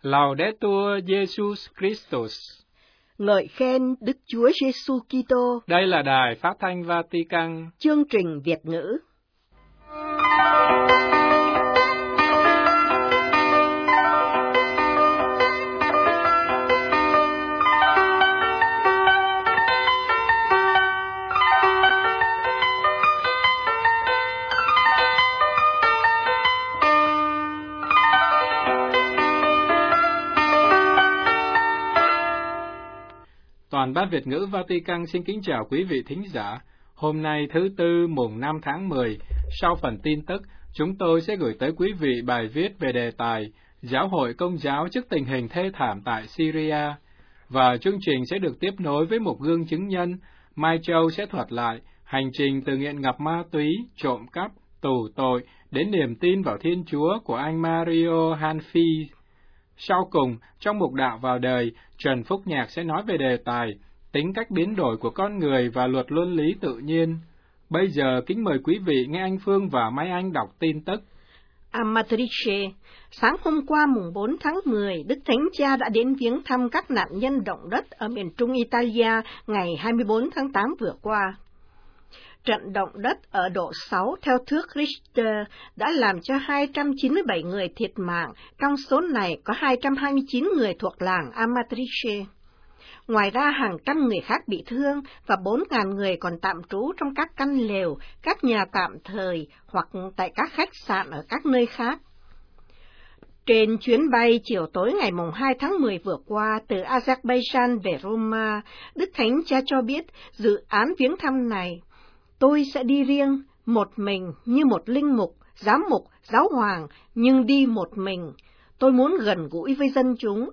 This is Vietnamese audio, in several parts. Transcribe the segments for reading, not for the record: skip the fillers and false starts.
Laudetur Jesus Christus. Ngợi khen Đức Chúa Giêsu Kitô. Đây là Đài Phát thanh Vatican. Chương trình Việt ngữ. Toàn ban Việt ngữ Vatican xin kính chào quý vị thính giả. Hôm nay thứ Tư mùng 5 tháng 10, sau phần tin tức, chúng tôi sẽ gửi tới quý vị bài viết về đề tài Giáo hội Công giáo trước tình hình thê thảm tại Syria. Và chương trình sẽ được tiếp nối với một gương chứng nhân. Mai Châu sẽ thuật lại hành trình từ nghiện ngập ma túy, trộm cắp, tù tội đến niềm tin vào Thiên Chúa của anh Mario Hanfi. Sau cùng, trong mục đạo vào đời, Trần Phúc Nhạc sẽ nói về đề tài tính cách biến đổi của con người và luật luân lý tự nhiên. Bây giờ, kính mời quý vị nghe anh Phương và Mai Anh đọc tin tức. Amatrice, sáng hôm qua mùng 4 tháng 10, Đức Thánh Cha đã đến viếng thăm các nạn nhân động đất ở miền Trung Italia ngày 24 tháng 8 vừa qua. Trận động đất ở độ 6 theo thước Richter đã làm cho 297 người thiệt mạng, trong số này có 229 người thuộc làng Amatrice. Ngoài ra hàng trăm người khác bị thương và 4.000 người còn tạm trú trong các căn lều, các nhà tạm thời hoặc tại các khách sạn ở các nơi khác. Trên chuyến bay chiều tối ngày 2 tháng 10 vừa qua từ Azerbaijan về Roma, Đức Thánh Cha cho biết dự án viếng thăm này, tôi sẽ đi riêng, một mình như một linh mục, giám mục, giáo hoàng, nhưng đi một mình. Tôi muốn gần gũi với dân chúng.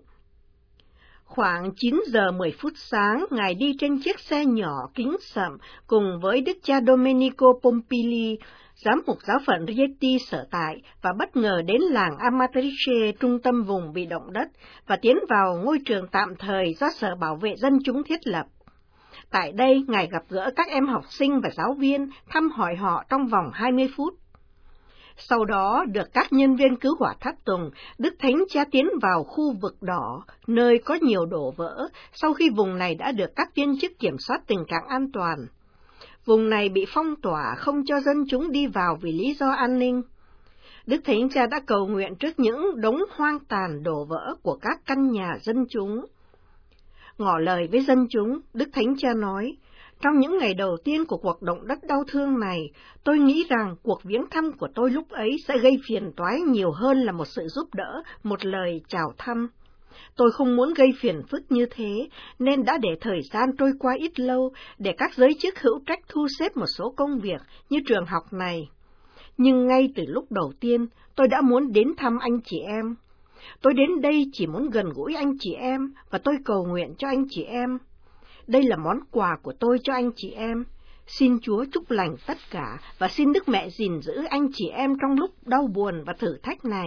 Khoảng 9 giờ 10 phút sáng, Ngài đi trên chiếc xe nhỏ kính sậm cùng với Đức cha Domenico Pompili, giám mục giáo phận Rieti sở tại, và bất ngờ đến làng Amatrice, trung tâm vùng bị động đất, và tiến vào ngôi trường tạm thời do Sở Bảo vệ Dân chúng thiết lập. Tại đây, Ngài gặp gỡ các em học sinh và giáo viên, thăm hỏi họ trong vòng 20 phút. Sau đó, được các nhân viên cứu hỏa tháp tùng, Đức Thánh Cha tiến vào khu vực đỏ, nơi có nhiều đổ vỡ, sau khi vùng này đã được các viên chức kiểm soát tình trạng an toàn. Vùng này bị phong tỏa, không cho dân chúng đi vào vì lý do an ninh. Đức Thánh Cha đã cầu nguyện trước những đống hoang tàn đổ vỡ của các căn nhà dân chúng. Ngỏ lời với dân chúng, Đức Thánh Cha nói, trong những ngày đầu tiên của cuộc động đất đau thương này, tôi nghĩ rằng cuộc viếng thăm của tôi lúc ấy sẽ gây phiền toái nhiều hơn là một sự giúp đỡ, một lời chào thăm. Tôi không muốn gây phiền phức như thế, nên đã để thời gian trôi qua ít lâu để các giới chức hữu trách thu xếp một số công việc như trường học này. Nhưng ngay từ lúc đầu tiên, tôi đã muốn đến thăm anh chị em. Tôi đến đây chỉ muốn gần gũi anh chị em, và tôi cầu nguyện cho anh chị em. Đây là món quà của tôi cho anh chị em. Xin Chúa chúc lành tất cả, và xin Đức Mẹ gìn giữ anh chị em trong lúc đau buồn và thử thách này.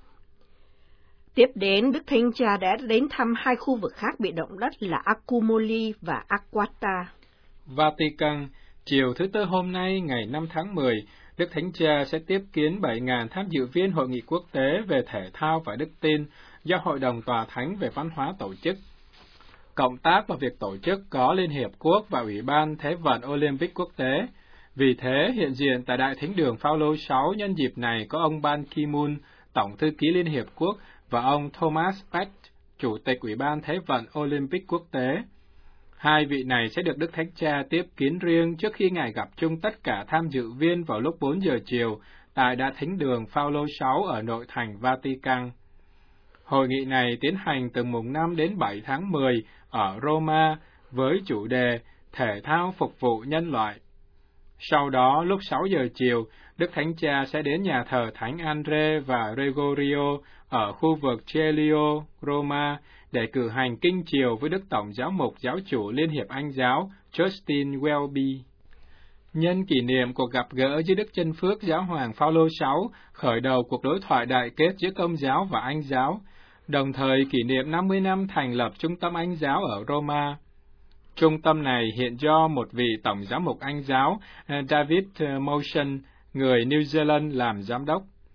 Tiếp đến, Đức Thánh Cha đã đến thăm hai khu vực khác bị động đất là Accumoli và Aquata. Vatican, chiều thứ Tư hôm nay, ngày 5 tháng 10, Đức Thánh Cha sẽ tiếp kiến 7.000 tham dự viên Hội nghị quốc tế về thể thao và đức tin do Hội đồng Tòa Thánh về Văn hóa tổ chức. Cộng tác vào việc tổ chức có Liên Hiệp Quốc và Ủy ban Thế vận Olympic Quốc tế. Vì thế, hiện diện tại Đại Thánh đường Phaolô 6 nhân dịp này có ông Ban Ki-moon, Tổng thư ký Liên Hiệp Quốc, và ông Thomas Bach, Chủ tịch Ủy ban Thế vận Olympic Quốc tế. Hai vị này sẽ được Đức Thánh Cha tiếp kiến riêng trước khi Ngài gặp chung tất cả tham dự viên vào lúc 4 giờ chiều tại Đại Thánh đường Phaolô 6 ở nội thành Vatican. Hội nghị này tiến hành từ mùng 5 đến 7 tháng 10 ở Roma với chủ đề Thể thao phục vụ nhân loại. Sau đó, lúc 6 giờ chiều, Đức Thánh Cha sẽ đến nhà thờ Thánh Andre và Gregorio ở khu vực Celio, Roma, để cử hành kinh chiều với Đức Tổng Giáo mục Giáo chủ Liên hiệp Anh giáo Justin Welby. Nhân kỷ niệm cuộc gặp gỡ giữa Đức Chân Phước Giáo hoàng Phaolô 6, khởi đầu cuộc đối thoại đại kết giữa Công giáo và Anh giáo, đồng thời kỷ niệm 50 năm thành lập Trung tâm Anh giáo ở Roma. Trung tâm này hiện do một vị Tổng Giám mục Anh giáo David Motion, người New Zealand, làm giám đốc.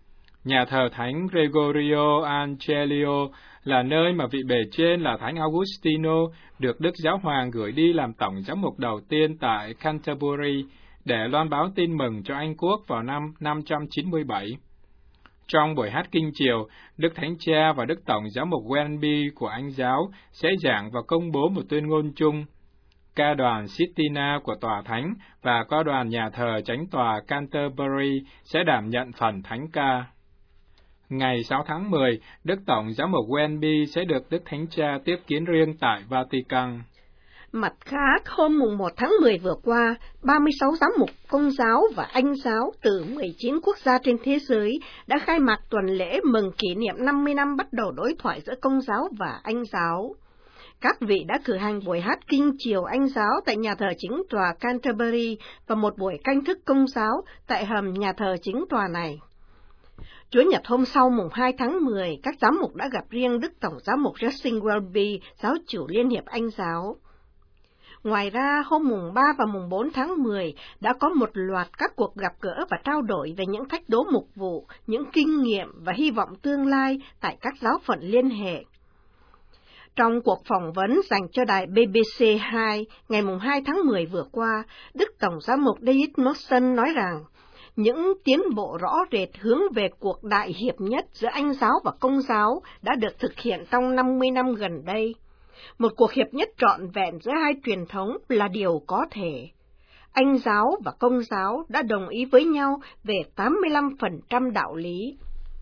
Nhà thờ Thánh Gregorio Angelio là nơi mà vị bề trên là Thánh Augustino được Đức Giáo Hoàng gửi đi làm tổng giám mục đầu tiên tại Canterbury để loan báo tin mừng cho Anh Quốc vào năm 597. Trong buổi hát kinh chiều, Đức Thánh Cha và Đức Tổng giám mục Wenby của Anh Giáo sẽ giảng và công bố một tuyên ngôn chung. Ca đoàn Sistina của Tòa Thánh và ca đoàn nhà thờ Chánh tòa Canterbury sẽ đảm nhận phần thánh ca. Ngày 6 tháng 10, Đức Tổng giám mục Wenby sẽ được Đức Thánh Cha tiếp kiến riêng tại Vatican. Mặt khác, hôm mùng 1 tháng 10 vừa qua, 36 giám mục Công giáo và Anh giáo từ 19 quốc gia trên thế giới đã khai mạc tuần lễ mừng kỷ niệm 50 năm bắt đầu đối thoại giữa Công giáo và Anh giáo. Các vị đã cử hành buổi hát kinh chiều Anh giáo tại nhà thờ chính tòa Canterbury và một buổi canh thức Công giáo tại hầm nhà thờ chính tòa này. Chủ nhật hôm sau mùng 2 tháng 10, các giám mục đã gặp riêng Đức Tổng giám mục Justin Welby, giáo chủ Liên hiệp Anh giáo. Ngoài ra, hôm mùng 3 và mùng 4 tháng 10 đã có một loạt các cuộc gặp gỡ và trao đổi về những thách đố mục vụ, những kinh nghiệm và hy vọng tương lai tại các giáo phận liên hệ. Trong cuộc phỏng vấn dành cho đài BBC 2 ngày mùng 2 tháng 10 vừa qua, Đức Tổng giám mục David Mawson nói rằng, những tiến bộ rõ rệt hướng về cuộc đại hiệp nhất giữa Anh giáo và Công giáo đã được thực hiện trong 50 năm gần đây. Một cuộc hiệp nhất trọn vẹn giữa hai truyền thống là điều có thể. Anh giáo và Công giáo đã đồng ý với nhau về 85% đạo lý.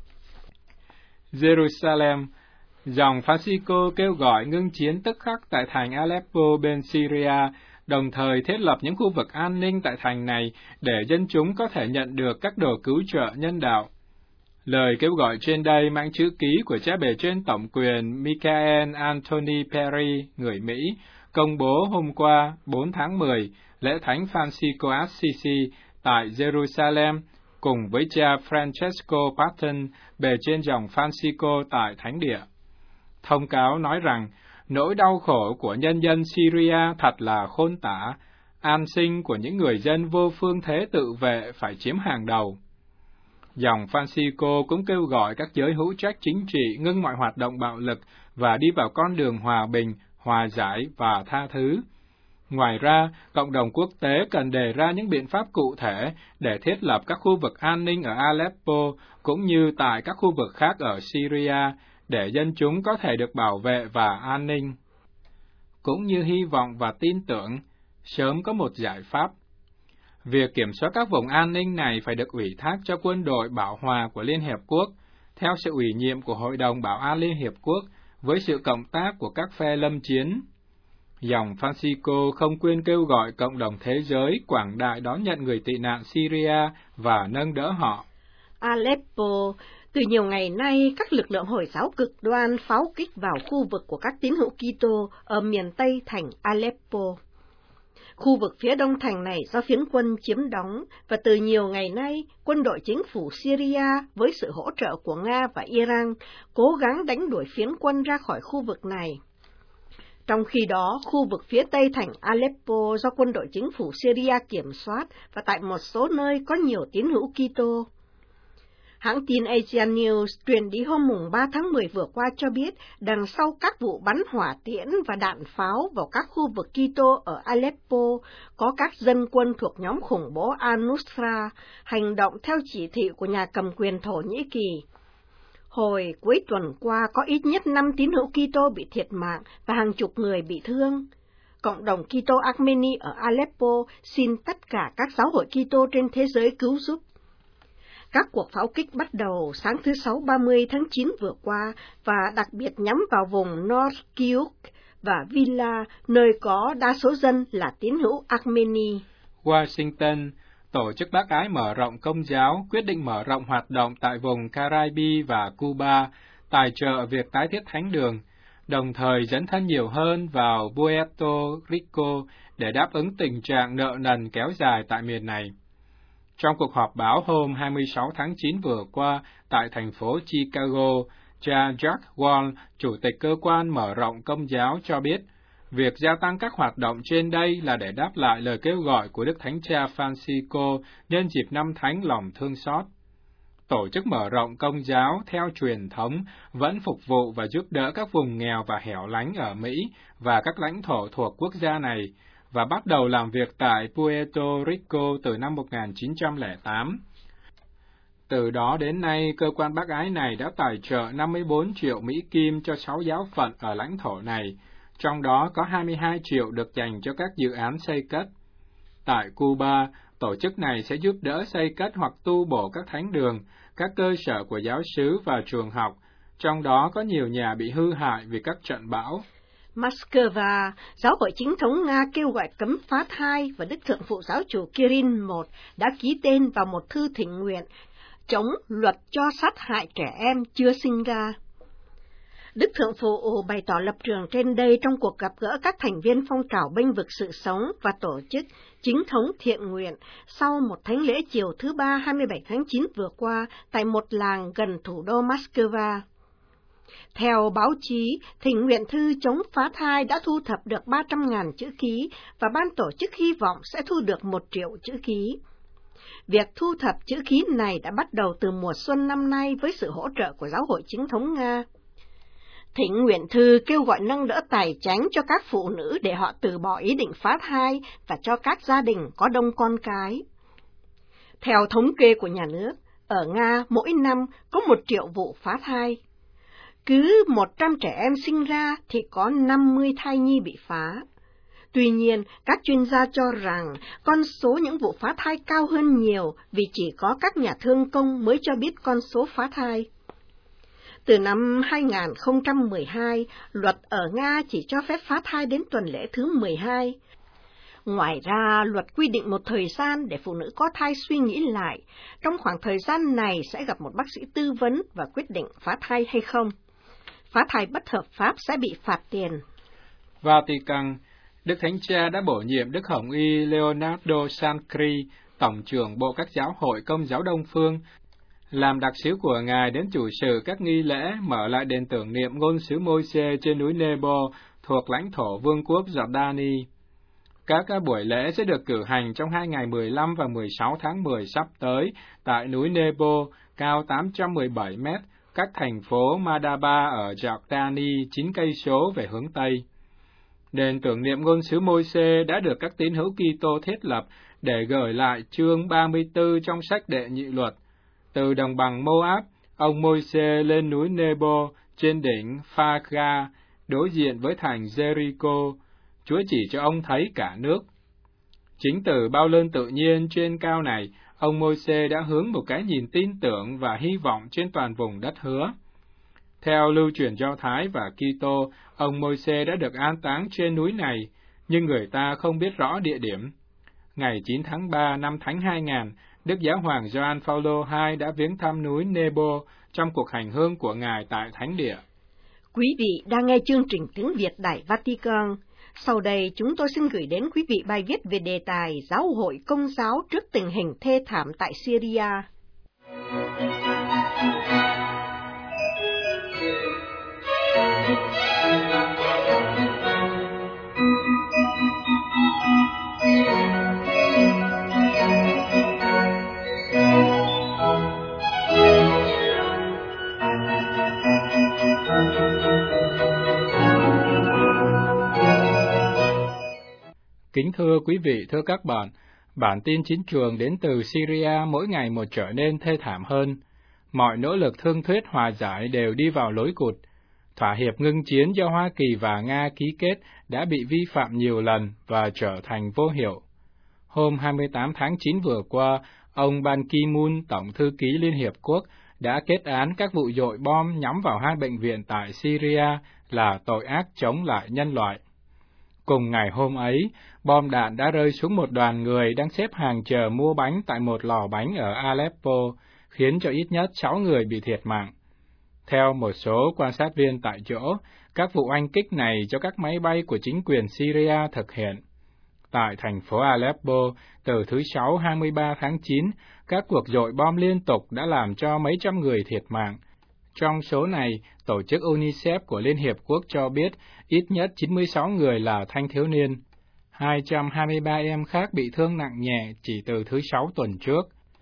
Jerusalem, dòng Francisco kêu gọi ngưng chiến tức khắc tại thành Aleppo bên Syria, đồng thời thiết lập những khu vực an ninh tại thành này để dân chúng có thể nhận được các đồ cứu trợ nhân đạo. Lời kêu gọi trên đây mang chữ ký của cha bề trên tổng quyền Michael Anthony Perry, người Mỹ, công bố hôm qua 4 tháng 10, lễ Thánh Francisco Assisi tại Jerusalem, cùng với cha Francesco Patton, bề trên dòng Francisco tại Thánh Địa. Thông cáo nói rằng, nỗi đau khổ của nhân dân Syria thật là khôn tả, an sinh của những người dân vô phương thế tự vệ phải chiếm hàng đầu. Dòng Francisco cũng kêu gọi các giới hữu trách chính trị ngưng mọi hoạt động bạo lực và đi vào con đường hòa bình, hòa giải và tha thứ. Ngoài ra, cộng đồng quốc tế cần đề ra những biện pháp cụ thể để thiết lập các khu vực an ninh ở Aleppo cũng như tại các khu vực khác ở Syria để dân chúng có thể được bảo vệ và an ninh. Cũng như hy vọng và tin tưởng, sớm có một giải pháp. Việc kiểm soát các vùng an ninh này phải được ủy thác cho quân đội bảo hòa của Liên Hiệp Quốc, theo sự ủy nhiệm của Hội đồng Bảo an Liên Hiệp Quốc, với sự cộng tác của các phe lâm chiến. Dòng Francisco không quên kêu gọi cộng đồng thế giới quảng đại đón nhận người tị nạn Syria và nâng đỡ họ. Aleppo, từ nhiều ngày nay, các lực lượng Hồi giáo cực đoan pháo kích vào khu vực của các tín hữu Kitô ở miền Tây thành Aleppo. Khu vực phía đông thành này do phiến quân chiếm đóng, và từ nhiều ngày nay, quân đội chính phủ Syria với sự hỗ trợ của Nga và Iran cố gắng đánh đuổi phiến quân ra khỏi khu vực này. Trong khi đó, khu vực phía tây thành Aleppo do quân đội chính phủ Syria kiểm soát và tại một số nơi có nhiều tín hữu Kitô. Hãng tin Asian News truyền đi hôm mùng 3 tháng 10 vừa qua cho biết, đằng sau các vụ bắn hỏa tiễn và đạn pháo vào các khu vực Kitô ở Aleppo, có các dân quân thuộc nhóm khủng bố Al-Nusra, hành động theo chỉ thị của nhà cầm quyền Thổ Nhĩ Kỳ. Hồi cuối tuần qua, có ít nhất 5 tín hữu Kitô bị thiệt mạng và hàng chục người bị thương. Cộng đồng Kitô Armeni ở Aleppo xin tất cả các giáo hội Kitô trên thế giới cứu giúp. Các cuộc pháo kích bắt đầu sáng thứ Sáu 30 tháng 9 vừa qua và đặc biệt nhắm vào vùng North Kiuk và Villa, nơi có đa số dân là tín hữu Armeni. Washington, Tổ chức Bác Ái mở rộng Công giáo quyết định mở rộng hoạt động tại vùng Caribe và Cuba, tài trợ việc tái thiết thánh đường, đồng thời dấn thân nhiều hơn vào Puerto Rico để đáp ứng tình trạng nợ nần kéo dài tại miền này. Trong cuộc họp báo hôm 26 tháng 9 vừa qua tại thành phố Chicago, cha Jack Wall, Chủ tịch Cơ quan Mở rộng Công giáo cho biết, việc gia tăng các hoạt động trên đây là để đáp lại lời kêu gọi của Đức Thánh Cha Francisco nhân dịp năm Thánh lòng thương xót. tổ chức mở rộng công giáo theo truyền thống, vẫn phục vụ và giúp đỡ các vùng nghèo và hẻo lánh ở Mỹ và các lãnh thổ thuộc quốc gia này, và bắt đầu làm việc tại Puerto Rico từ năm 1908. Từ đó đến nay, cơ quan bác ái này đã tài trợ 54 triệu Mỹ Kim cho 6 giáo phận ở lãnh thổ này, trong đó có 22 triệu được dành cho các dự án xây cất. Tại Cuba, tổ chức này sẽ giúp đỡ xây cất hoặc tu bổ các thánh đường, các cơ sở của giáo xứ và trường học, trong đó có nhiều nhà bị hư hại vì các trận bão. Moscow, Giáo hội Chính thống Nga kêu gọi cấm phá thai và Đức Thượng phụ Giáo chủ Kirill I đã ký tên vào một thư thỉnh nguyện chống luật cho sát hại trẻ em chưa sinh ra. Đức Thượng phụ bày tỏ lập trường trên đây trong cuộc gặp gỡ các thành viên phong trào bênh vực sự sống và tổ chức Chính thống thiện nguyện sau một thánh lễ chiều thứ Ba 27 tháng 9 vừa qua tại một làng gần thủ đô Moscow. Theo báo chí, thỉnh nguyện thư chống phá thai đã thu thập được 300.000 chữ ký và ban tổ chức hy vọng sẽ thu được 1 triệu chữ ký. Việc thu thập chữ ký này đã bắt đầu từ mùa xuân năm nay với sự hỗ trợ của Giáo hội Chính thống Nga. Thỉnh nguyện thư kêu gọi nâng đỡ tài chánh cho các phụ nữ để họ từ bỏ ý định phá thai và cho các gia đình có đông con cái. Theo thống kê của nhà nước, ở Nga mỗi năm có 1 triệu vụ phá thai. Cứ 100 trẻ em sinh ra thì có 50 thai nhi bị phá. Tuy nhiên, các chuyên gia cho rằng con số những vụ phá thai cao hơn nhiều vì chỉ có các nhà thương công mới cho biết con số phá thai. Từ năm 2012, luật ở Nga chỉ cho phép phá thai đến tuần lễ thứ 12. Ngoài ra, luật quy định một thời gian để phụ nữ có thai suy nghĩ lại. Trong khoảng thời gian này sẽ gặp một bác sĩ tư vấn và quyết định phá thai hay không. Phá thai bất hợp pháp sẽ bị phạt tiền. Vatican, Đức Thánh Cha đã bổ nhiệm Đức Hồng Y Leonardo Sancri, Tổng trưởng Bộ các giáo hội Công giáo Đông Phương, làm đặc sứ của Ngài đến chủ sự các nghi lễ mở lại đền tưởng niệm ngôn sứ Môi-se trên núi Nebo thuộc lãnh thổ Vương quốc Jordani. Các buổi lễ sẽ được cử hành trong 2 ngày 15 và 16 tháng 10 sắp tới tại núi Nebo, cao 817 mét, cách thành phố Madaba ở Jordani 9 cây số về hướng Tây. Đền tưởng niệm ngôn sứ Môi-se đã được các tín hữu Kitô thiết lập để gửi lại chương 34 trong sách Đệ Nhị Luật. Từ đồng bằng Moab, ông Môi-se lên núi Nebo trên đỉnh Pha-ga, đối diện với thành Jericho. Chúa chỉ cho ông thấy cả nước. Chính từ bao lơn tự nhiên trên cao này, ông Môi-se đã hướng một cái nhìn tin tưởng và hy vọng trên toàn vùng đất hứa. Theo lưu truyền Do Thái và Kitô, ông Môi-se đã được an táng trên núi này, nhưng người ta không biết rõ địa điểm. Ngày 9 tháng 3 năm Thánh 2000, Đức Giáo hoàng Gioan Phaolô II đã viếng thăm núi Nebo trong cuộc hành hương của Ngài tại Thánh địa. Quý vị đang nghe chương trình tiếng Việt Đài Vatican. Sau đây chúng tôi xin gửi đến quý vị bài viết về đề tài Giáo hội Công giáo trước tình hình thê thảm tại Syria. Kính thưa quý vị, thưa các bạn, bản tin chiến trường đến từ Syria mỗi ngày một trở nên thê thảm hơn. Mọi nỗ lực thương thuyết hòa giải đều đi vào lối cụt. Thỏa hiệp ngưng chiến do Hoa Kỳ và Nga ký kết đã bị vi phạm nhiều lần và trở thành vô hiệu. Hôm 28 tháng 9 vừa qua, ông Ban Ki-moon, Tổng thư ký Liên Hiệp Quốc, đã kết án các vụ dội bom nhắm vào 2 bệnh viện tại Syria là tội ác chống lại nhân loại. Cùng ngày hôm ấy, bom đạn đã rơi xuống một đoàn người đang xếp hàng chờ mua bánh tại một lò bánh ở Aleppo, khiến cho ít nhất 6 người bị thiệt mạng. Theo một số quan sát viên tại chỗ, các vụ oanh kích này do các máy bay của chính quyền Syria thực hiện. Tại thành phố Aleppo, từ thứ Sáu 23 tháng 9, các cuộc dội bom liên tục đã làm cho mấy trăm người thiệt mạng. Trong số này, tổ chức UNICEF của Liên Hiệp Quốc cho biết ít nhất 96 người là thanh thiếu niên. 223 em khác bị thương nặng nhẹ chỉ từ thứ Sáu tuần trước.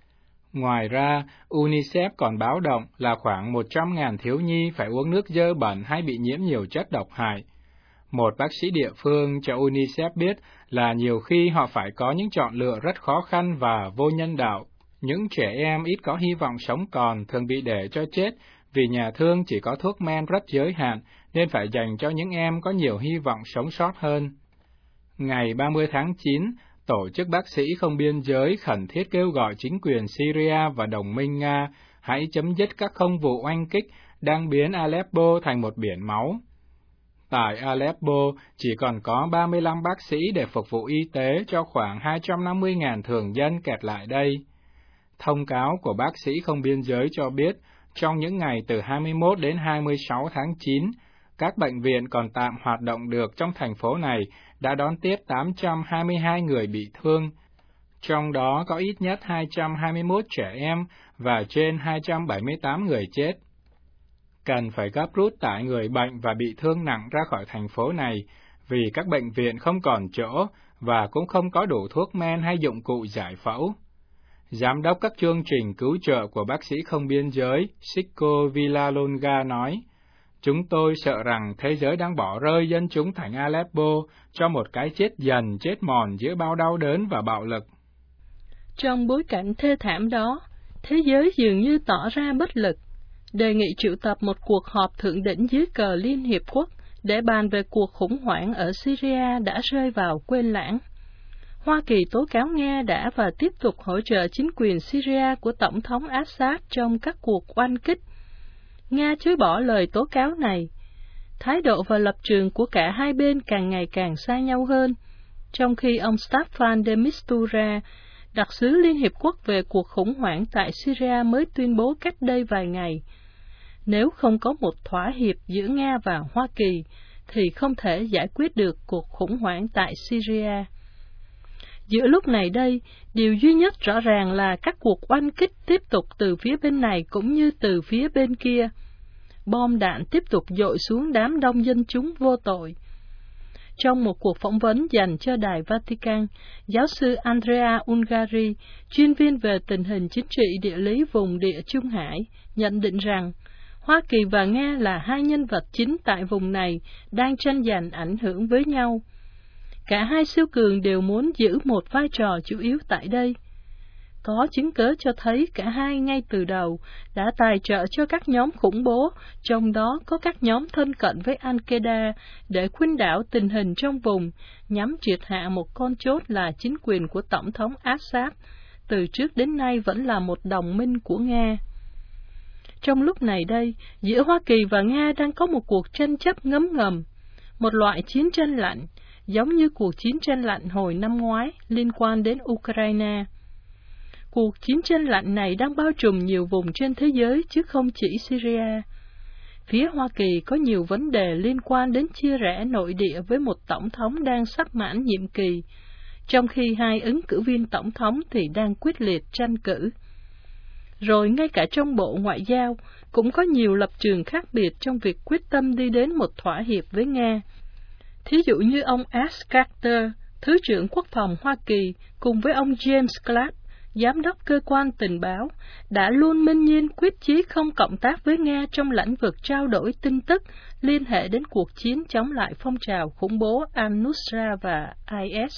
Ngoài ra, UNICEF còn báo động là khoảng 100.000 thiếu nhi phải uống nước dơ bẩn hay bị nhiễm nhiều chất độc hại. Một bác sĩ địa phương cho UNICEF biết là nhiều khi họ phải có những chọn lựa rất khó khăn và vô nhân đạo. Những trẻ em ít có hy vọng sống còn thường bị để cho chết vì nhà thương chỉ có thuốc men rất giới hạn, nên phải dành cho những em có nhiều hy vọng sống sót hơn. Ngày 30 tháng 9, Tổ chức Bác sĩ Không Biên Giới khẩn thiết kêu gọi chính quyền Syria và đồng minh Nga hãy chấm dứt các không vụ oanh kích đang biến Aleppo thành một biển máu. Tại Aleppo, chỉ còn có 35 bác sĩ để phục vụ y tế cho khoảng 250.000 thường dân kẹt lại đây. Thông cáo của Bác sĩ Không Biên Giới cho biết, trong những ngày từ 21 đến 26 tháng 9, các bệnh viện còn tạm hoạt động được trong thành phố này đã đón tiếp 822 người bị thương, trong đó có ít nhất 221 trẻ em và trên 278 người chết. Cần phải gấp rút tải người bệnh và bị thương nặng ra khỏi thành phố này, vì các bệnh viện không còn chỗ và cũng không có đủ thuốc men hay dụng cụ giải phẫu. Giám đốc các chương trình cứu trợ của Bác sĩ Không Biên Giới, Siko Villalonga nói, chúng tôi sợ rằng thế giới đang bỏ rơi dân chúng thành Aleppo cho một cái chết dần chết mòn giữa bao đau đớn và bạo lực. Trong bối cảnh thê thảm đó, thế giới dường như tỏ ra bất lực, đề nghị triệu tập một cuộc họp thượng đỉnh dưới cờ Liên Hiệp Quốc để bàn về cuộc khủng hoảng ở Syria đã rơi vào quên lãng. Hoa Kỳ tố cáo Nga đã và tiếp tục hỗ trợ chính quyền Syria của Tổng thống Assad trong các cuộc oanh kích. Nga chối bỏ lời tố cáo này. Thái độ và lập trường của cả hai bên càng ngày càng xa nhau hơn, trong khi ông Staffan de Mistura, đặc sứ Liên Hiệp Quốc về cuộc khủng hoảng tại Syria mới tuyên bố cách đây vài ngày, nếu không có một thỏa hiệp giữa Nga và Hoa Kỳ, thì không thể giải quyết được cuộc khủng hoảng tại Syria. Giữa lúc này đây, điều duy nhất rõ ràng là các cuộc oanh kích tiếp tục từ phía bên này cũng như từ phía bên kia. Bom đạn tiếp tục dội xuống đám đông dân chúng vô tội. Trong một cuộc phỏng vấn dành cho Đài Vatican, giáo sư Andrea Ungari, chuyên viên về tình hình chính trị địa lý vùng Địa Trung Hải, nhận định rằng Hoa Kỳ và Nga là hai nhân vật chính tại vùng này đang tranh giành ảnh hưởng với nhau. Cả hai siêu cường đều muốn giữ một vai trò chủ yếu tại đây. Có chứng cớ cho thấy cả hai ngay từ đầu đã tài trợ cho các nhóm khủng bố, trong đó có các nhóm thân cận với Al-Qaeda, để khuynh đảo tình hình trong vùng, nhằm triệt hạ một con chốt là chính quyền của Tổng thống Assad, từ trước đến nay vẫn là một đồng minh của Nga. Trong lúc này đây, giữa Hoa Kỳ và Nga đang có một cuộc tranh chấp ngấm ngầm, một loại chiến tranh lạnh, giống như cuộc chiến tranh lạnh hồi năm ngoái liên quan đến Ukraine. Cuộc chiến tranh lạnh này đang bao trùm nhiều vùng trên thế giới chứ không chỉ Syria. Phía Hoa Kỳ có nhiều vấn đề liên quan đến chia rẽ nội địa với một tổng thống đang sắp mãn nhiệm kỳ, trong khi hai ứng cử viên tổng thống thì đang quyết liệt tranh cử. Rồi ngay cả trong Bộ Ngoại giao cũng có nhiều lập trường khác biệt trong việc quyết tâm đi đến một thỏa hiệp với Nga. Thí dụ như ông Ash Carter, Thứ trưởng Quốc phòng Hoa Kỳ, cùng với ông James Clapp, Giám đốc cơ quan tình báo, đã luôn minh nhiên quyết chí không cộng tác với Nga trong lĩnh vực trao đổi tin tức liên hệ đến cuộc chiến chống lại phong trào khủng bố Al-Nusra và IS.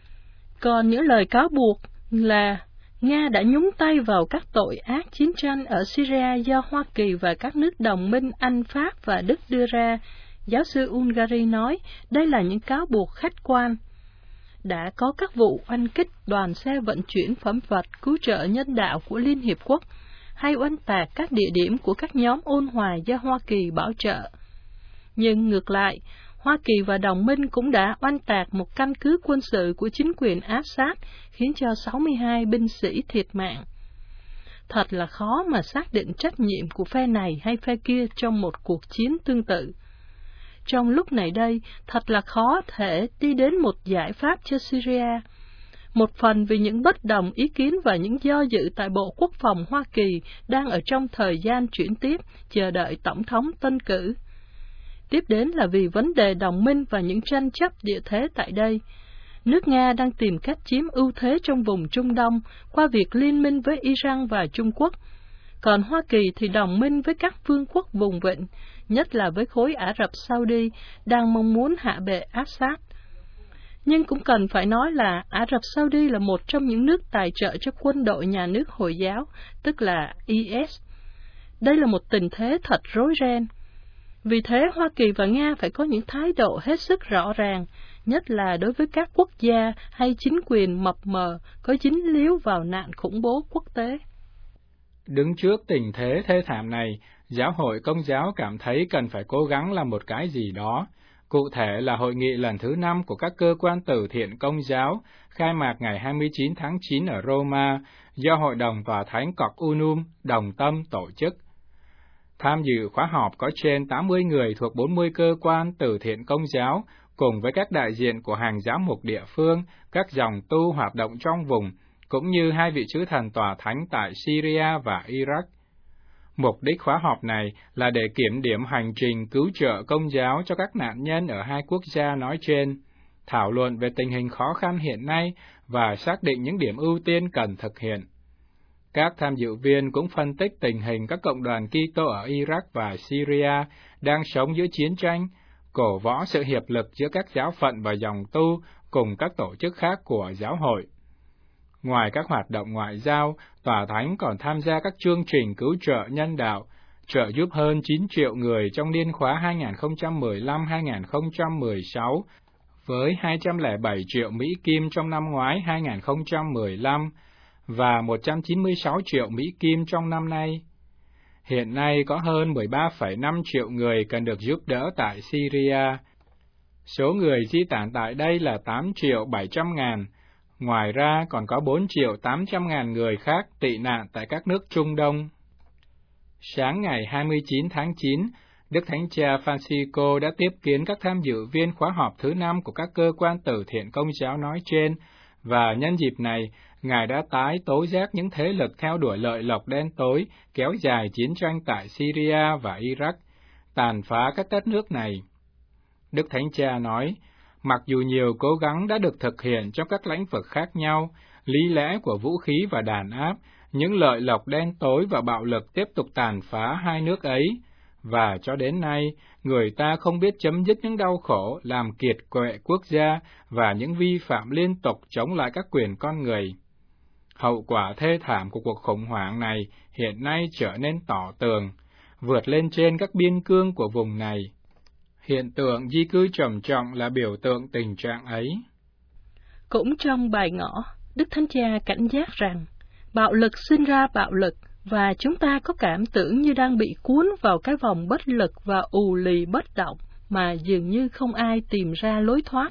Còn những lời cáo buộc là Nga đã nhúng tay vào các tội ác chiến tranh ở Syria do Hoa Kỳ và các nước đồng minh Anh, Pháp và Đức đưa ra, giáo sư Ungari nói đây là những cáo buộc khách quan. Đã có các vụ oanh kích đoàn xe vận chuyển phẩm vật cứu trợ nhân đạo của Liên Hiệp Quốc, hay oanh tạc các địa điểm của các nhóm ôn hòa do Hoa Kỳ bảo trợ. Nhưng ngược lại, Hoa Kỳ và đồng minh cũng đã oanh tạc một căn cứ quân sự của chính quyền Assad, khiến cho 62 binh sĩ thiệt mạng. Thật là khó mà xác định trách nhiệm của phe này hay phe kia trong một cuộc chiến tương tự. Trong lúc này đây, thật là khó thể đi đến một giải pháp cho Syria. Một phần vì những bất đồng ý kiến và những do dự tại Bộ Quốc phòng Hoa Kỳ đang ở trong thời gian chuyển tiếp, chờ đợi Tổng thống tân cử. Tiếp đến là vì vấn đề đồng minh và những tranh chấp địa thế tại đây. nước Nga đang tìm cách chiếm ưu thế trong vùng Trung Đông qua việc liên minh với Iran và Trung Quốc, còn Hoa Kỳ thì đồng minh với các vương quốc vùng vịnh, nhất là với khối Ả Rập Saudi đang mong muốn hạ bệ Assad. Nhưng cũng cần phải nói là Ả Rập Saudi là một trong những nước tài trợ cho quân đội nhà nước Hồi giáo, tức là IS. Đây là một tình thế thật rối ren. Vì thế, Hoa Kỳ và Nga phải có những thái độ hết sức rõ ràng, nhất là đối với các quốc gia hay chính quyền mập mờ có dính líu vào nạn khủng bố quốc tế. Đứng trước tình thế thê thảm này, Giáo hội Công giáo cảm thấy cần phải cố gắng làm một cái gì đó. Cụ thể là hội nghị lần thứ 5 của các cơ quan từ thiện Công giáo, khai mạc ngày 29 tháng 9 ở Roma, do Hội đồng Tòa Thánh Cọc Unum đồng tâm tổ chức. Tham dự khóa họp có trên 80 người thuộc 40 cơ quan từ thiện Công giáo, cùng với các đại diện của hàng giám mục địa phương, các dòng tu hoạt động trong vùng, cũng như 2 vị sứ thần Tòa Thánh tại Syria và Iraq. Mục đích khóa họp này là để kiểm điểm hành trình cứu trợ Công giáo cho các nạn nhân ở 2 quốc gia nói trên, thảo luận về tình hình khó khăn hiện nay và xác định những điểm ưu tiên cần thực hiện. Các tham dự viên cũng phân tích tình hình các cộng đoàn Kitô ở Iraq và Syria đang sống giữa chiến tranh, cổ võ sự hiệp lực giữa các giáo phận và dòng tu cùng các tổ chức khác của giáo hội. Ngoài các hoạt động ngoại giao, Tòa Thánh còn tham gia các chương trình cứu trợ nhân đạo, trợ giúp hơn 9 triệu người trong niên khóa 2015-2016, với 207 triệu Mỹ Kim trong năm ngoái 2015 và 196 triệu Mỹ Kim trong năm nay. Hiện nay có hơn 13,5 triệu người cần được giúp đỡ tại Syria. Số người di tản tại đây là 8.700.000. Ngoài ra còn có 4.800.000 người khác tị nạn tại các nước Trung Đông. Sáng ngày 29 tháng 9, Đức Thánh Cha Francisco đã tiếp kiến các tham dự viên khóa họp thứ 5 của các cơ quan từ thiện Công giáo nói trên, và nhân dịp này, Ngài đã tái tố giác những thế lực theo đuổi lợi lộc đen tối, kéo dài chiến tranh tại Syria và Iraq, tàn phá các đất nước này. Đức Thánh Cha nói, mặc dù nhiều cố gắng đã được thực hiện trong các lĩnh vực khác nhau, lý lẽ của vũ khí và đàn áp, những lợi lộc đen tối và bạo lực tiếp tục tàn phá hai nước ấy, và cho đến nay, người ta không biết chấm dứt những đau khổ, làm kiệt quệ quốc gia và những vi phạm liên tục chống lại các quyền con người. Hậu quả thê thảm của cuộc khủng hoảng này hiện nay trở nên tỏ tường, vượt lên trên các biên cương của vùng này. Hiện tượng di cư trầm trọng là biểu tượng tình trạng ấy. Cũng trong bài ngõ, Đức Thánh Cha cảnh giác rằng, bạo lực sinh ra bạo lực, và chúng ta có cảm tưởng như đang bị cuốn vào cái vòng bất lực và ù lì bất động, mà dường như không ai tìm ra lối thoát.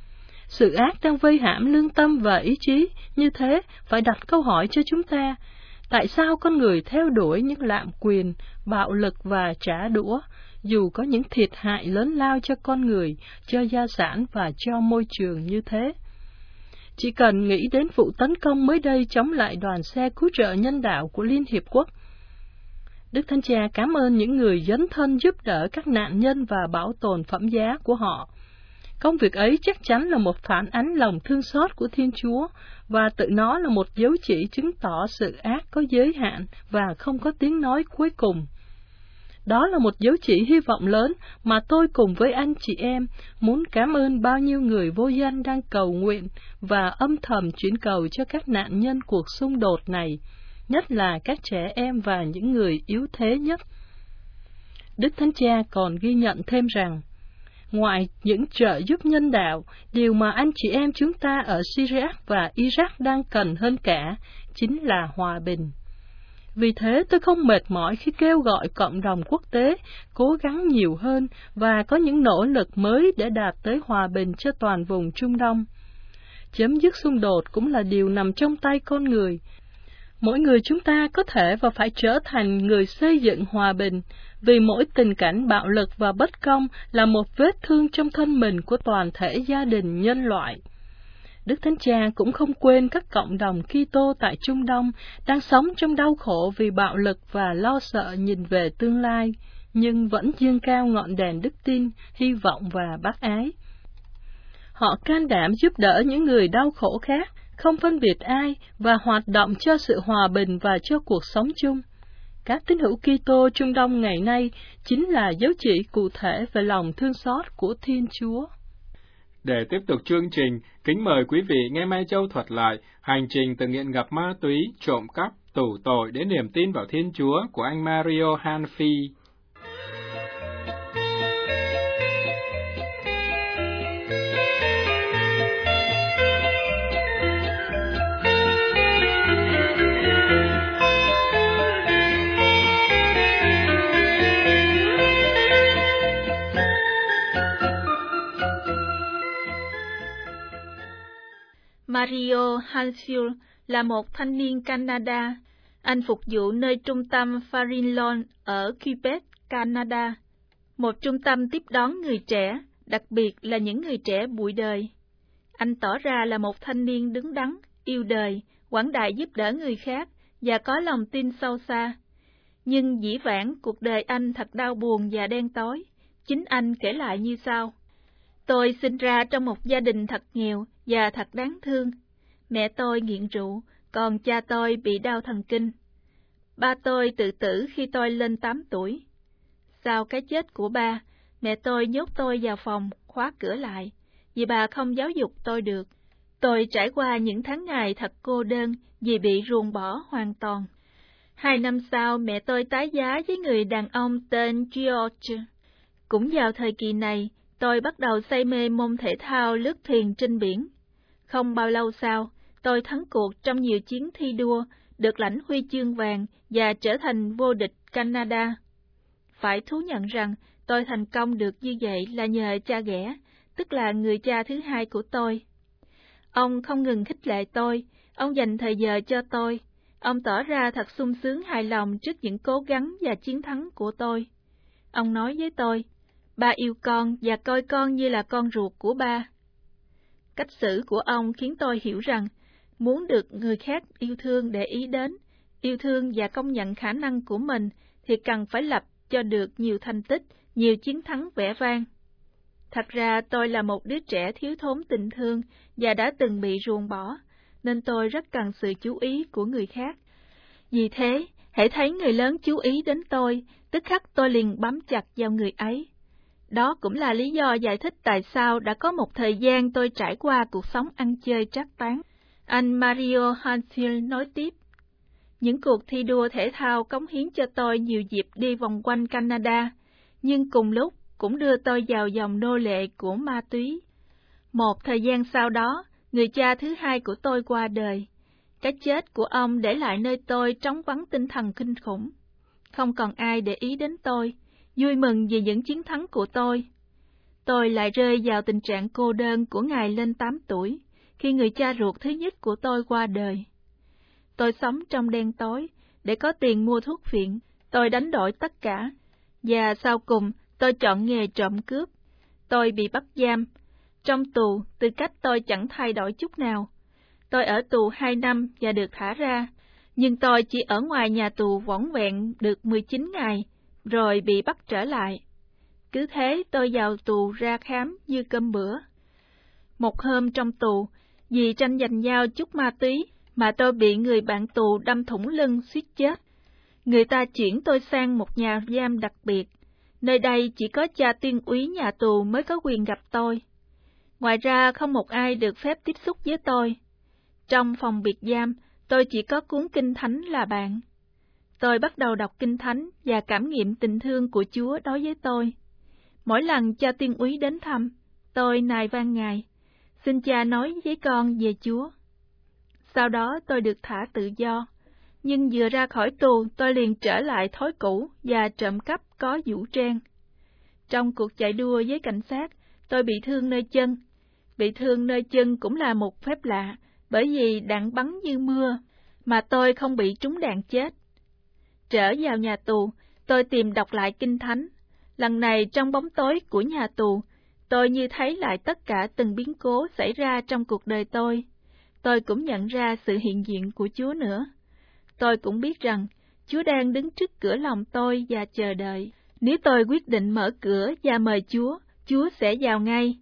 Sự ác đang vây hãm lương tâm và ý chí, như thế phải đặt câu hỏi cho chúng ta, tại sao con người theo đuổi những lạm quyền, bạo lực và trả đũa, dù có những thiệt hại lớn lao cho con người, cho gia sản và cho môi trường như thế? Chỉ cần nghĩ đến vụ tấn công mới đây chống lại đoàn xe cứu trợ nhân đạo của Liên Hiệp Quốc. Đức Thánh Cha cảm ơn những người dấn thân giúp đỡ các nạn nhân và bảo tồn phẩm giá của họ. Công việc ấy chắc chắn là một phản ánh lòng thương xót của Thiên Chúa, và tự nó là một dấu chỉ chứng tỏ sự ác có giới hạn và không có tiếng nói cuối cùng. Đó là một dấu chỉ hy vọng lớn mà tôi cùng với anh chị em muốn cảm ơn bao nhiêu người vô danh đang cầu nguyện và âm thầm chuyển cầu cho các nạn nhân cuộc xung đột này, nhất là các trẻ em và những người yếu thế nhất. Đức Thánh Cha còn ghi nhận thêm rằng, ngoài những trợ giúp nhân đạo, điều mà anh chị em chúng ta ở Syria và Iraq đang cần hơn cả chính là hòa bình. Vì thế tôi không mệt mỏi khi kêu gọi cộng đồng quốc tế cố gắng nhiều hơn và có những nỗ lực mới để đạt tới hòa bình cho toàn vùng Trung Đông. Chấm dứt xung đột cũng là điều nằm trong tay con người. Mỗi người chúng ta có thể và phải trở thành người xây dựng hòa bình, vì mỗi tình cảnh bạo lực và bất công là một vết thương trong thân mình của toàn thể gia đình nhân loại. Đức Thánh Cha cũng không quên các cộng đồng Kitô tại Trung Đông đang sống trong đau khổ vì bạo lực và lo sợ nhìn về tương lai, nhưng vẫn dương cao ngọn đèn đức tin, hy vọng và bác ái. Họ can đảm giúp đỡ những người đau khổ khác, không phân biệt ai, và hoạt động cho sự hòa bình và cho cuộc sống chung. Các tín hữu Kitô Trung Đông ngày nay chính là dấu chỉ cụ thể về lòng thương xót của Thiên Chúa. Để tiếp tục chương trình, kính mời quý vị nghe Mai Châu thuật lại hành trình từ nghiện ngập ma túy, trộm cắp, tù tội đến niềm tin vào Thiên Chúa của anh Mario Hanfi. Mario Hanfield là một thanh niên Canada. Anh phục vụ nơi trung tâm Farallon ở Quebec, Canada, một trung tâm tiếp đón người trẻ, đặc biệt là những người trẻ bụi đời. Anh tỏ ra là một thanh niên đứng đắn, yêu đời, quảng đại giúp đỡ người khác và có lòng tin sâu xa. Nhưng dĩ vãng cuộc đời anh thật đau buồn và đen tối. Chính anh kể lại như sau: Tôi sinh ra trong một gia đình thật nghèo và thật đáng thương. Mẹ tôi nghiện rượu, còn cha tôi bị đau thần kinh. Ba tôi tự tử khi tôi lên 8 tuổi. Sau cái chết của ba, mẹ tôi nhốt tôi vào phòng, khóa cửa lại, vì bà không giáo dục tôi được. Tôi trải qua những tháng ngày thật cô đơn vì bị ruồng bỏ hoàn toàn. 2 năm sau, mẹ tôi tái giá với người đàn ông tên George. Cũng vào thời kỳ này, tôi bắt đầu say mê môn thể thao lướt thuyền trên biển. Không bao lâu sau, tôi thắng cuộc trong nhiều chiến thi đua, được lãnh huy chương vàng và trở thành vô địch Canada. Phải thú nhận rằng tôi thành công được như vậy là nhờ cha ghẻ, tức là người cha thứ hai của tôi. Ông không ngừng khích lệ tôi, ông dành thời giờ cho tôi. Ông tỏ ra thật sung sướng hài lòng trước những cố gắng và chiến thắng của tôi. Ông nói với tôi: Ba yêu con và coi con như là con ruột của ba. Cách xử của ông khiến tôi hiểu rằng, muốn được người khác yêu thương để ý đến, yêu thương và công nhận khả năng của mình, thì cần phải lập cho được nhiều thành tích, nhiều chiến thắng vẻ vang. Thật ra tôi là một đứa trẻ thiếu thốn tình thương và đã từng bị ruồng bỏ, nên tôi rất cần sự chú ý của người khác. Vì thế, hễ thấy người lớn chú ý đến tôi, tức khắc tôi liền bám chặt vào người ấy. Đó cũng là lý do giải thích tại sao đã có một thời gian tôi trải qua cuộc sống ăn chơi trác táng. Anh Mario Hanfield nói tiếp: Những cuộc thi đua thể thao cống hiến cho tôi nhiều dịp đi vòng quanh Canada, nhưng cùng lúc cũng đưa tôi vào dòng nô lệ của ma túy. Một thời gian sau đó, người cha thứ hai của tôi qua đời. Cái chết của ông để lại nơi tôi trống vắng tinh thần kinh khủng. Không còn ai để ý đến tôi, vui mừng vì những chiến thắng của tôi. Tôi lại rơi vào tình trạng cô đơn của ngày lên 8 tuổi, khi người cha ruột thứ nhất của tôi qua đời. Tôi sống trong đen tối, để có tiền mua thuốc phiện, tôi đánh đổi tất cả, và sau cùng tôi chọn nghề trộm cướp. Tôi bị bắt giam. Trong tù, tư cách tôi chẳng thay đổi chút nào. Tôi ở tù 2 năm và được thả ra, nhưng tôi chỉ ở ngoài nhà tù vỏn vẹn được 19 ngày, rồi bị bắt trở lại. Cứ thế tôi vào tù ra khám như cơm bữa. Một hôm trong tù, vì tranh giành nhau chút ma túy mà tôi bị người bạn tù đâm thủng lưng suýt chết. Người ta chuyển tôi sang một nhà giam đặc biệt. Nơi đây chỉ có cha tuyên úy nhà tù mới có quyền gặp tôi. Ngoài ra không một ai được phép tiếp xúc với tôi. Trong phòng biệt giam, tôi chỉ có cuốn Kinh Thánh là bạn. Tôi bắt đầu đọc Kinh Thánh và cảm nghiệm tình thương của Chúa đối với tôi. Mỗi lần cha tuyên úy đến thăm, tôi nài van Ngài: Xin cha nói với con về Chúa. Sau đó tôi được thả tự do, nhưng vừa ra khỏi tù tôi liền trở lại thói cũ và trộm cắp có vũ trang. Trong cuộc chạy đua với cảnh sát, tôi bị thương nơi chân. Bị thương nơi chân cũng là một phép lạ, bởi vì đạn bắn như mưa, mà tôi không bị trúng đạn chết. Trở vào nhà tù, tôi tìm đọc lại Kinh Thánh. Lần này trong bóng tối của nhà tù, tôi như thấy lại tất cả từng biến cố xảy ra trong cuộc đời tôi. Tôi cũng nhận ra sự hiện diện của Chúa nữa. Tôi cũng biết rằng Chúa đang đứng trước cửa lòng tôi và chờ đợi. Nếu tôi quyết định mở cửa và mời Chúa, Chúa sẽ vào ngay.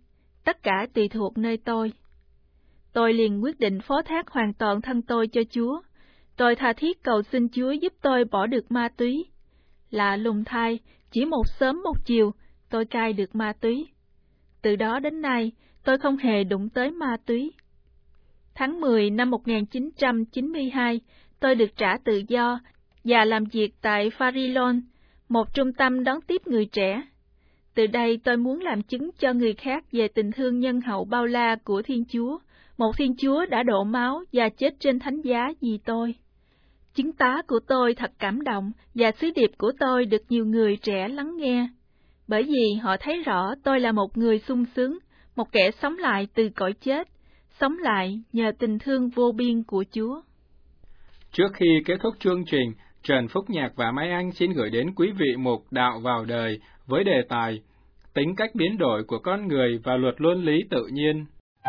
tất cả tùy thuộc nơi tôi. Tôi liền quyết định phó thác hoàn toàn thân tôi cho Chúa. Tôi tha thiết cầu xin Chúa giúp tôi bỏ được ma túy. Lạ lùng thay, chỉ một sớm một chiều, tôi cai được ma túy. Từ đó đến nay, tôi không hề đụng tới ma túy. Tháng 10 năm 1992, tôi được trả tự do và làm việc tại Farilon, một trung tâm đón tiếp người trẻ. Từ đây tôi muốn làm chứng cho người khác về tình thương nhân hậu bao la của Thiên Chúa, một Thiên Chúa đã đổ máu và chết trên thánh giá vì tôi. Chứng tá của tôi thật cảm động và sứ điệp của tôi được nhiều người trẻ lắng nghe, bởi vì họ thấy rõ tôi là một người sung sướng, một kẻ sống lại từ cõi chết, sống lại nhờ tình thương vô biên của Chúa. Trước khi kết thúc chương trình, Trần Phúc Nhạc và Mai Anh xin gửi đến quý vị mục Đạo vào đời với đề tài Tính cách biến đổi của con người và luật luân lý tự nhiên.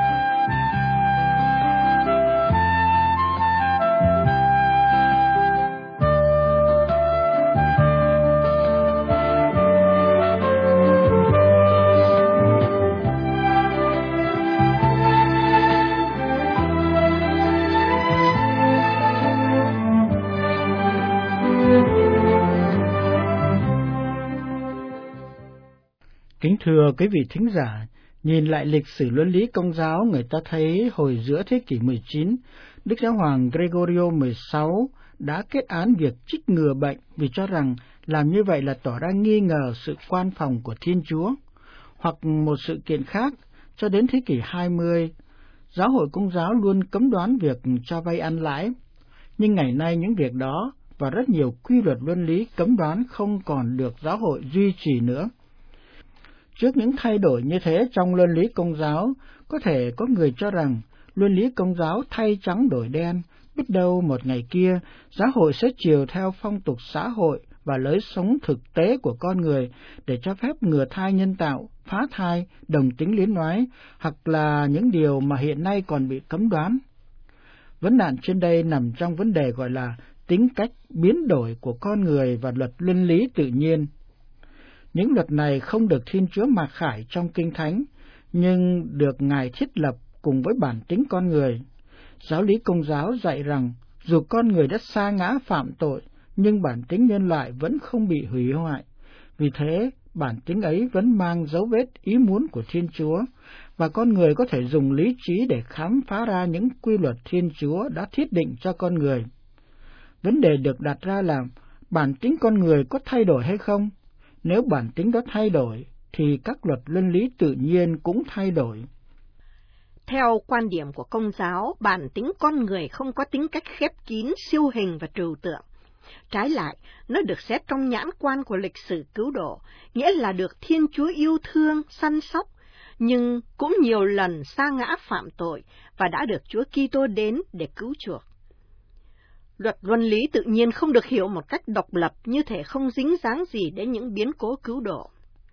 Kính thưa quý vị thính giả, nhìn lại lịch sử luân lý Công giáo, người ta thấy hồi giữa thế kỷ 19, Đức Giáo hoàng Gregorio XVI đã kết án việc chích ngừa bệnh vì cho rằng làm như vậy là tỏ ra nghi ngờ sự quan phòng của Thiên Chúa. Hoặc một sự kiện khác, cho đến thế kỷ 20, Giáo hội Công giáo luôn cấm đoán việc cho vay ăn lãi. Nhưng ngày nay những việc đó và rất nhiều quy luật luân lý cấm đoán không còn được giáo hội duy trì nữa. Trước những thay đổi như thế trong luân lý Công giáo, có thể có người cho rằng luân lý Công giáo thay trắng đổi đen, biết đâu một ngày kia giáo hội sẽ chiều theo phong tục xã hội và lối sống thực tế của con người để cho phép ngừa thai nhân tạo, phá thai, đồng tính liên đoái, hoặc là những điều mà hiện nay còn bị cấm đoán. Vấn nạn trên đây nằm trong vấn đề gọi là tính cách biến đổi của con người và luật luân lý tự nhiên. Những luật này không được Thiên Chúa mặc khải trong Kinh Thánh, nhưng được Ngài thiết lập cùng với bản tính con người. Giáo lý Công giáo dạy rằng, dù con người đã sa ngã phạm tội, nhưng bản tính nhân loại vẫn không bị hủy hoại. Vì thế, bản tính ấy vẫn mang dấu vết ý muốn của Thiên Chúa, và con người có thể dùng lý trí để khám phá ra những quy luật Thiên Chúa đã thiết định cho con người. Vấn đề được đặt ra là, bản tính con người có thay đổi hay không? Nếu bản tính đó thay đổi, thì các luật luân lý tự nhiên cũng thay đổi. Theo quan điểm của Công giáo, bản tính con người không có tính cách khép kín, siêu hình và trừu tượng. Trái lại, nó được xét trong nhãn quan của lịch sử cứu độ, nghĩa là được Thiên Chúa yêu thương, săn sóc, nhưng cũng nhiều lần sa ngã phạm tội và đã được Chúa Kitô đến để cứu chuộc. Luật luân lý tự nhiên không được hiểu một cách độc lập, như thể không dính dáng gì đến những biến cố cứu độ.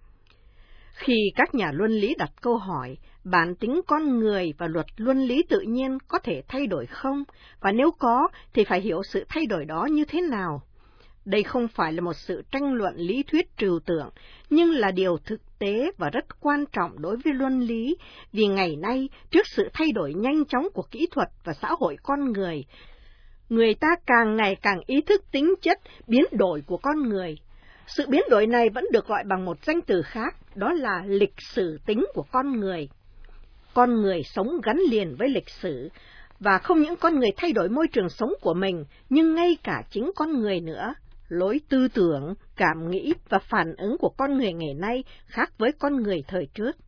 Khi các nhà luân lý đặt câu hỏi, bản tính con người và luật luân lý tự nhiên có thể thay đổi không? Và nếu có, thì phải hiểu sự thay đổi đó như thế nào? Đây không phải là một sự tranh luận lý thuyết trừu tượng, nhưng là điều thực tế và rất quan trọng đối với luân lý, vì ngày nay, trước sự thay đổi nhanh chóng của kỹ thuật và xã hội con người ta càng ngày càng ý thức tính chất biến đổi của con người. Sự biến đổi này vẫn được gọi bằng một danh từ khác, đó là lịch sử tính của con người. Con người sống gắn liền với lịch sử, và không những con người thay đổi môi trường sống của mình, nhưng ngay cả chính con người nữa. Lối tư tưởng, cảm nghĩ và phản ứng của con người ngày nay khác với con người thời trước.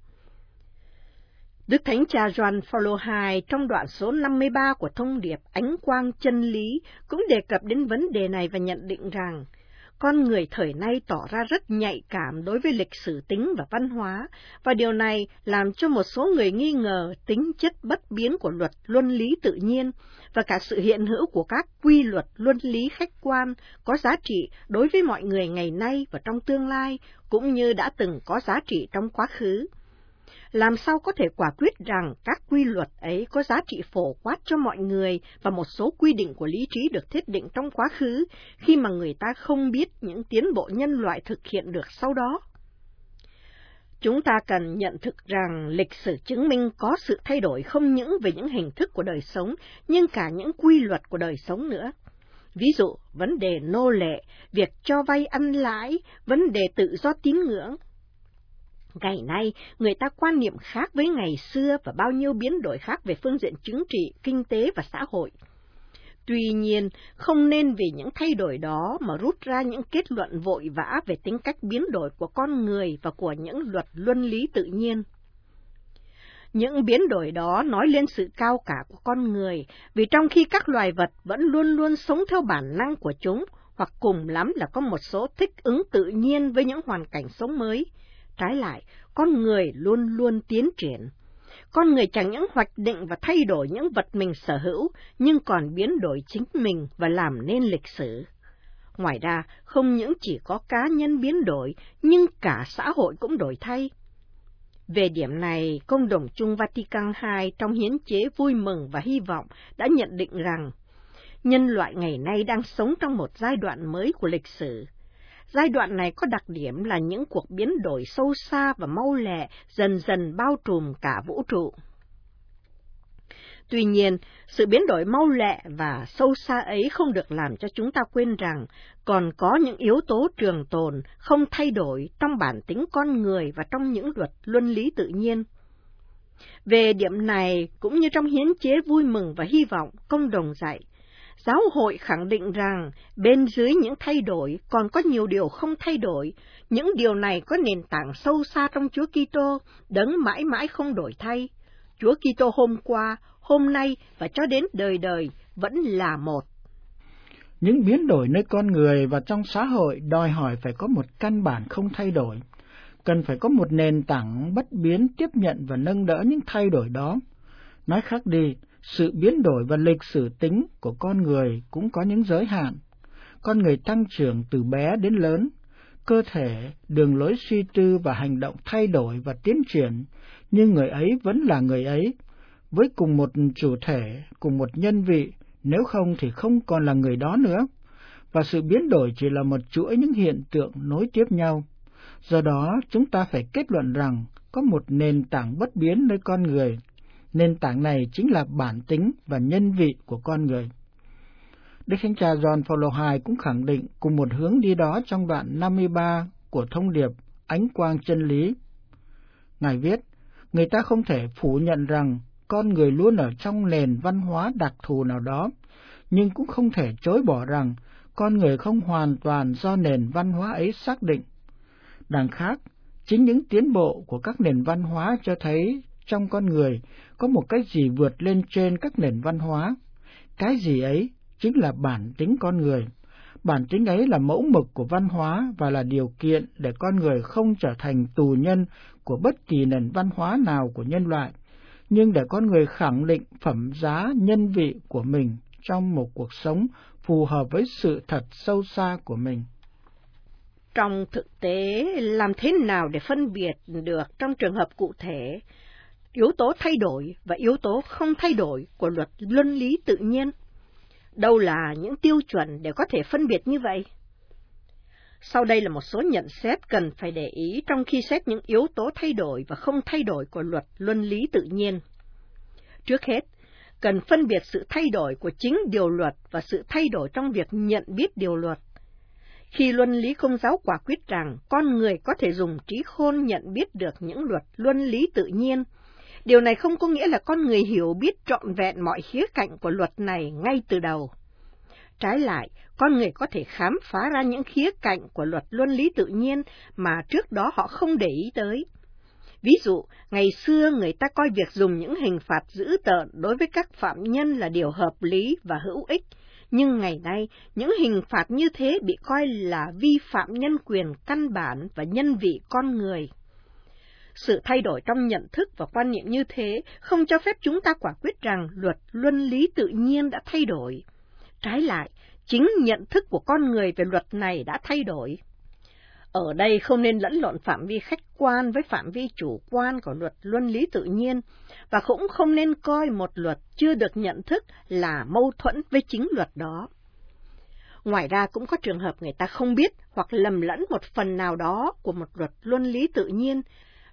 Đức Thánh Cha Gioan Phaolô II trong đoạn số 53 của thông điệp Ánh Quang Chân Lý cũng đề cập đến vấn đề này và nhận định rằng, con người thời nay tỏ ra rất nhạy cảm đối với lịch sử tính và văn hóa, và điều này làm cho một số người nghi ngờ tính chất bất biến của luật luân lý tự nhiên và cả sự hiện hữu của các quy luật luân lý khách quan có giá trị đối với mọi người ngày nay và trong tương lai, cũng như đã từng có giá trị trong quá khứ. Làm sao có thể quả quyết rằng các quy luật ấy có giá trị phổ quát cho mọi người và một số quy định của lý trí được thiết định trong quá khứ khi mà người ta không biết những tiến bộ nhân loại thực hiện được sau đó? Chúng ta cần nhận thức rằng lịch sử chứng minh có sự thay đổi không những về những hình thức của đời sống, nhưng cả những quy luật của đời sống nữa. Ví dụ, vấn đề nô lệ, việc cho vay ăn lãi, vấn đề tự do tín ngưỡng. Ngày nay, người ta quan niệm khác với ngày xưa và bao nhiêu biến đổi khác về phương diện chính trị, kinh tế và xã hội. Tuy nhiên, không nên vì những thay đổi đó mà rút ra những kết luận vội vã về tính cách biến đổi của con người và của những luật luân lý tự nhiên. Những biến đổi đó nói lên sự cao cả của con người, vì trong khi các loài vật vẫn luôn luôn sống theo bản năng của chúng, hoặc cùng lắm là có một số thích ứng tự nhiên với những hoàn cảnh sống mới, trái lại, con người luôn luôn tiến triển. Con người chẳng những hoạch định và thay đổi những vật mình sở hữu, nhưng còn biến đổi chính mình và làm nên lịch sử. Ngoài ra, không những chỉ có cá nhân biến đổi, nhưng cả xã hội cũng đổi thay. Về điểm này, Công đồng chung Vatican II trong hiến chế Vui mừng và Hy vọng đã nhận định rằng, nhân loại ngày nay đang sống trong một giai đoạn mới của lịch sử. Giai đoạn này có đặc điểm là những cuộc biến đổi sâu xa và mau lẹ dần dần bao trùm cả vũ trụ. Tuy nhiên, sự biến đổi mau lẹ và sâu xa ấy không được làm cho chúng ta quên rằng còn có những yếu tố trường tồn, không thay đổi trong bản tính con người và trong những luật luân lý tự nhiên. Về điểm này, cũng như trong hiến chế Vui mừng và Hy vọng, Công đồng dạy, giáo hội khẳng định rằng bên dưới những thay đổi còn có nhiều điều không thay đổi, những điều này có nền tảng sâu xa trong Chúa Kitô, đấng mãi mãi không đổi thay. Chúa Kitô hôm qua, hôm nay và cho đến đời đời vẫn là một. Những biến đổi nơi con người và trong xã hội đòi hỏi phải có một căn bản không thay đổi, cần phải có một nền tảng bất biến tiếp nhận và nâng đỡ những thay đổi đó. Nói khác đi, sự biến đổi và lịch sử tính của con người cũng có những giới hạn. Con người tăng trưởng từ bé đến lớn, cơ thể, đường lối suy tư và hành động thay đổi và tiến triển, nhưng người ấy vẫn là người ấy, với cùng một chủ thể, cùng một nhân vị, nếu không thì không còn là người đó nữa. Và sự biến đổi chỉ là một chuỗi những hiện tượng nối tiếp nhau. Do đó, chúng ta phải kết luận rằng có một nền tảng bất biến nơi con người. Nền tảng này chính là bản tính và nhân vị của con người. Đức Thánh Cha Gioan Phaolô II cũng khẳng định cùng một hướng đi đó trong đoạn 53 của thông điệp Ánh quang chân lý. Ngài viết, người ta không thể phủ nhận rằng con người luôn ở trong nền văn hóa đặc thù nào đó, nhưng cũng không thể chối bỏ rằng con người không hoàn toàn do nền văn hóa ấy xác định. Đằng khác, chính những tiến bộ của các nền văn hóa cho thấy trong con người có một cái gì vượt lên trên các nền văn hóa. Cái gì ấy chính là bản tính con người. Bản tính ấy là mẫu mực của văn hóa và là điều kiện để con người không trở thành tù nhân của bất kỳ nền văn hóa nào của nhân loại, nhưng để con người khẳng định phẩm giá nhân vị của mình trong một cuộc sống phù hợp với sự thật sâu xa của mình. Trong thực tế, làm thế nào để phân biệt được trong trường hợp cụ thể yếu tố thay đổi và yếu tố không thay đổi của luật luân lý tự nhiên? Đâu là những tiêu chuẩn để có thể phân biệt như vậy? Sau đây là một số nhận xét cần phải để ý trong khi xét những yếu tố thay đổi và không thay đổi của luật luân lý tự nhiên. Trước hết, cần phân biệt sự thay đổi của chính điều luật và sự thay đổi trong việc nhận biết điều luật. Khi luân lý Công giáo quả quyết rằng con người có thể dùng trí khôn nhận biết được những luật luân lý tự nhiên, điều này không có nghĩa là con người hiểu biết trọn vẹn mọi khía cạnh của luật này ngay từ đầu. Trái lại, con người có thể khám phá ra những khía cạnh của luật luân lý tự nhiên mà trước đó họ không để ý tới. Ví dụ, ngày xưa người ta coi việc dùng những hình phạt dữ tợn đối với các phạm nhân là điều hợp lý và hữu ích, nhưng ngày nay, những hình phạt như thế bị coi là vi phạm nhân quyền căn bản và nhân vị con người. Sự thay đổi trong nhận thức và quan niệm như thế không cho phép chúng ta quả quyết rằng luật luân lý tự nhiên đã thay đổi. Trái lại, chính nhận thức của con người về luật này đã thay đổi. Ở đây không nên lẫn lộn phạm vi khách quan với phạm vi chủ quan của luật luân lý tự nhiên, và cũng không nên coi một luật chưa được nhận thức là mâu thuẫn với chính luật đó. Ngoài ra cũng có trường hợp người ta không biết hoặc lầm lẫn một phần nào đó của một luật luân lý tự nhiên,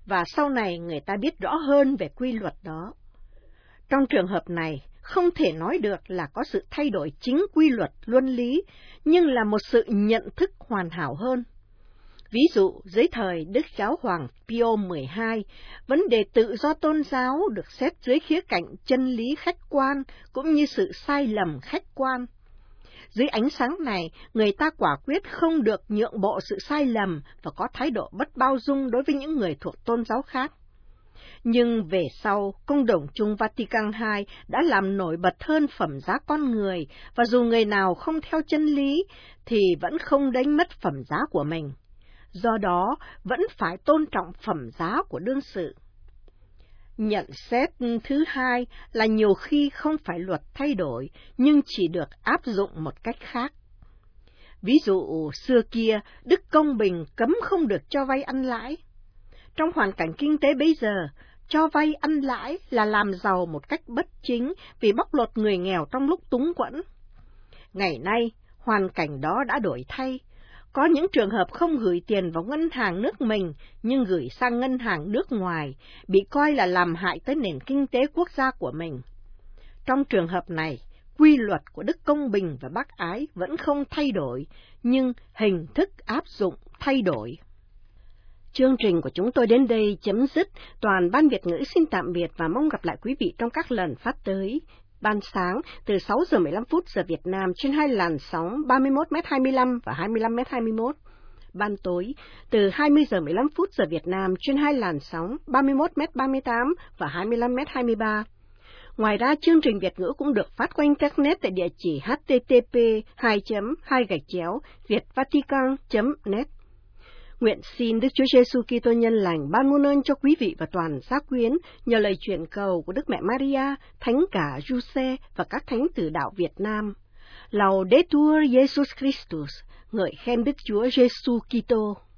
và sau này người ta biết rõ hơn về quy luật đó. Trong trường hợp này, không thể nói được là có sự thay đổi chính quy luật luân lý, nhưng là một sự nhận thức hoàn hảo hơn. Ví dụ, dưới thời Đức Giáo hoàng Pio XII, vấn đề tự do tôn giáo được xét dưới khía cạnh chân lý khách quan cũng như sự sai lầm khách quan. Dưới ánh sáng này, người ta quả quyết không được nhượng bộ sự sai lầm và có thái độ bất bao dung đối với những người thuộc tôn giáo khác. Nhưng về sau, Công đồng chung Vatican II đã làm nổi bật hơn phẩm giá con người, và dù người nào không theo chân lý thì vẫn không đánh mất phẩm giá của mình. Do đó, vẫn phải tôn trọng phẩm giá của đương sự. Nhận xét thứ hai là nhiều khi không phải luật thay đổi, nhưng chỉ được áp dụng một cách khác. Ví dụ, xưa kia, Đức Công Bình cấm không được cho vay ăn lãi. Trong hoàn cảnh kinh tế bây giờ, cho vay ăn lãi là làm giàu một cách bất chính vì bóc lột người nghèo trong lúc túng quẫn. Ngày nay, hoàn cảnh đó đã đổi thay. Có những trường hợp không gửi tiền vào ngân hàng nước mình, nhưng gửi sang ngân hàng nước ngoài, bị coi là làm hại tới nền kinh tế quốc gia của mình. Trong trường hợp này, quy luật của Đức Công Bình và Bác Ái vẫn không thay đổi, nhưng hình thức áp dụng thay đổi. Chương trình của chúng tôi đến đây chấm dứt. Toàn Ban Việt ngữ xin tạm biệt và mong gặp lại quý vị trong các lần phát tới. Ban sáng từ 6 giờ 15 phút giờ Việt Nam trên hai làn sóng 31m25 và 25m21. Ban tối từ 20 giờ 15 phút giờ Việt Nam trên hai làn sóng 31m38 và 25m23. Ngoài ra, chương trình Việt ngữ cũng được phát qua Internet tại địa chỉ http://việtvatican.net. Nguyện xin Đức Chúa Giêsu Kitô nhân lành ban muôn ơn cho quý vị và toàn gia quyến nhờ lời chuyển cầu của Đức Mẹ Maria, Thánh Cả Giuse và các thánh tử đạo Việt Nam. Laudetur Jesus Christus, ngợi khen Đức Chúa Giêsu Kitô.